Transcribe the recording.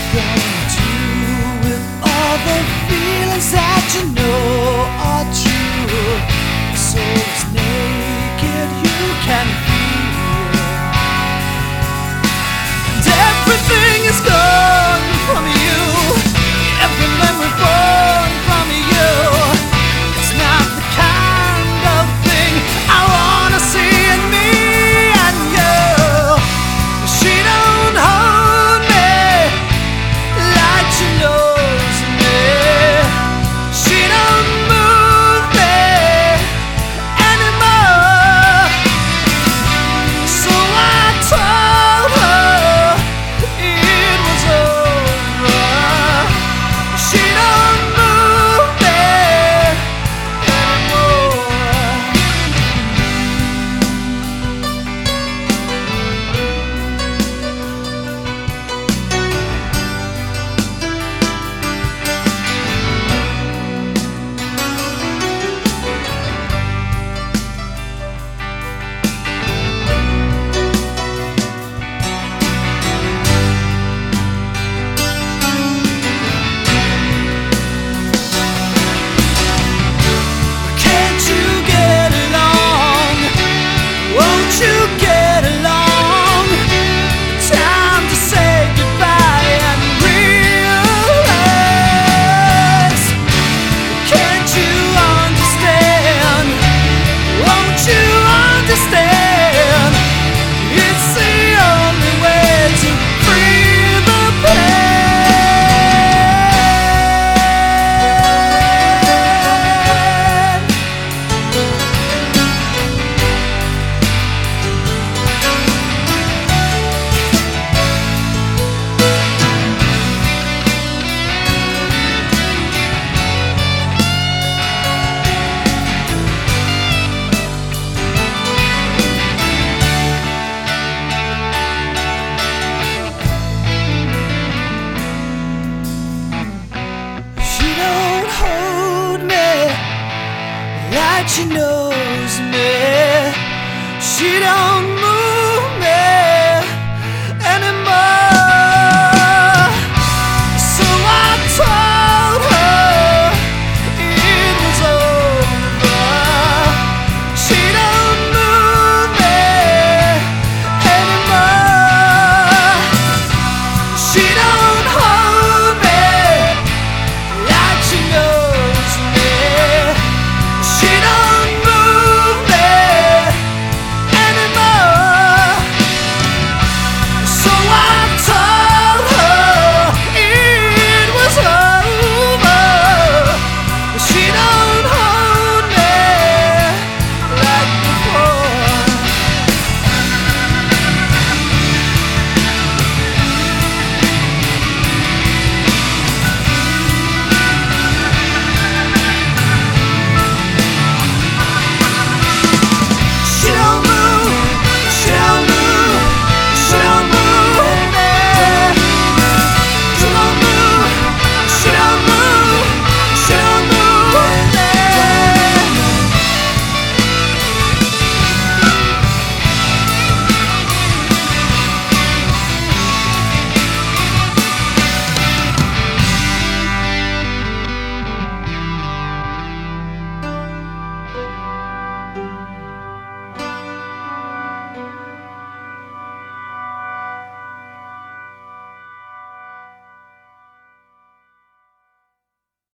gonna do with all the feelings that you know are true? Your soul's naked, you can feel, and everything is gone from you. Every memory born from you. It's not the kind of thing I wanna see in me and you. She don't hold me like she knows me. She don't move me anymore. So I told her it was over. She don't move me anymore. Can't you get along? Won't you get along? Time to say goodbye and realize. Can't you understand? Won't you understand? It's the only way to free the pain. She don't hold me like she knows.